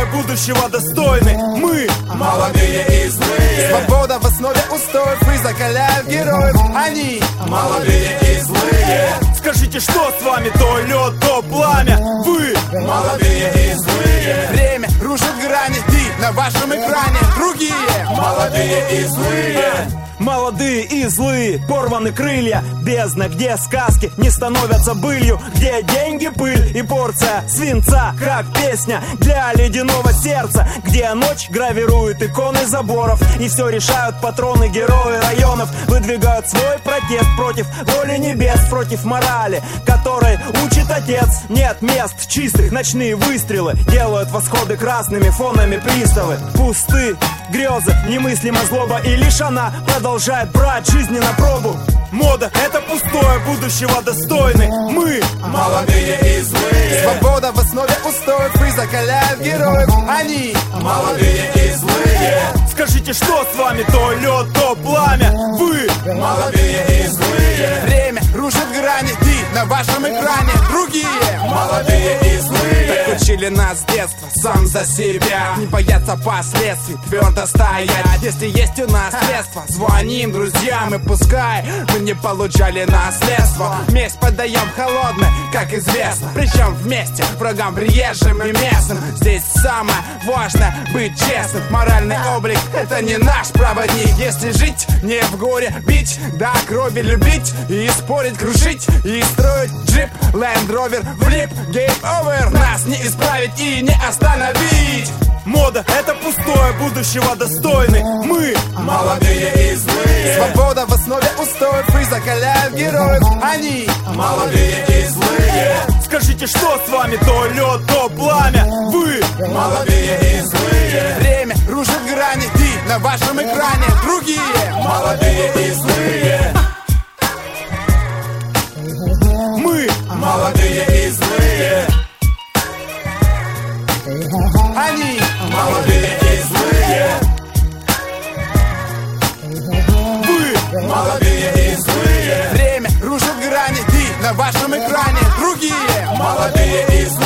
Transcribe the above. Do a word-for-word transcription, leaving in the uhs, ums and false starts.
будущего достойны. Мы молодые и злые. Свобода в основе устоев и закаляет героев. Они молодые и злые. Скажите, что с вами? То лед, то пламя. Вы молодые и злые. Время рушит грани, и на вашем экране другие молодые и злые. молодые и злые, порваны крылья. Бездна, где сказки не становятся былью, где деньги, пыль и порция свинца, как песня для ледяного сердца, где ночь гравирует иконы заборов, и все решают патроны, герои районов. Выдвигают свой протест против воли небес, против морали, которой учит отец. Нет мест чистых, ночные выстрелы делают восходы красными фонами приставы. Пусты грезы, немыслима злоба, и лишь она продолжает брать жизни на пробу. Мода — это пустое, будущего достойны. Мы молодые и злые. Свобода в основе устоев и закаляет героев. Они молодые и злые. Скажите, что с вами? То лед, то пламя. Вы молодые и злые. Время рушит грани, и на вашем экране другие молодые и злые. Так учили нас с детства, сам за себя, не бояться последствий, твердо стоять. Если есть у нас средства, звоним друзьям, и пускай мы не получали наследство. Месть подаем холодной, как известно, причем вместе врагам приезжим и местным. Здесь самое важное быть честным. Моральный облик — это не наш проводник. Если жить не в горе, бить до крови, любить и спорить, крушить и строить джип, Land Rover, флип, game over. Нас не исправить и не остановить. мода — это пустое, будущего достойны. Мы молодые и злые. Свобода в основе устоев и закаляет героев. Они молодые и злые. Скажите, что с вами? То лед, то пламя. Вы молодые и злые. время рушит грани, и на вашем экране другие молодые и злые. Мы молодые и злые. Они молодые и злые. Вы молодые и злые. время рушит грани, и на вашем экране другие молодые и злые.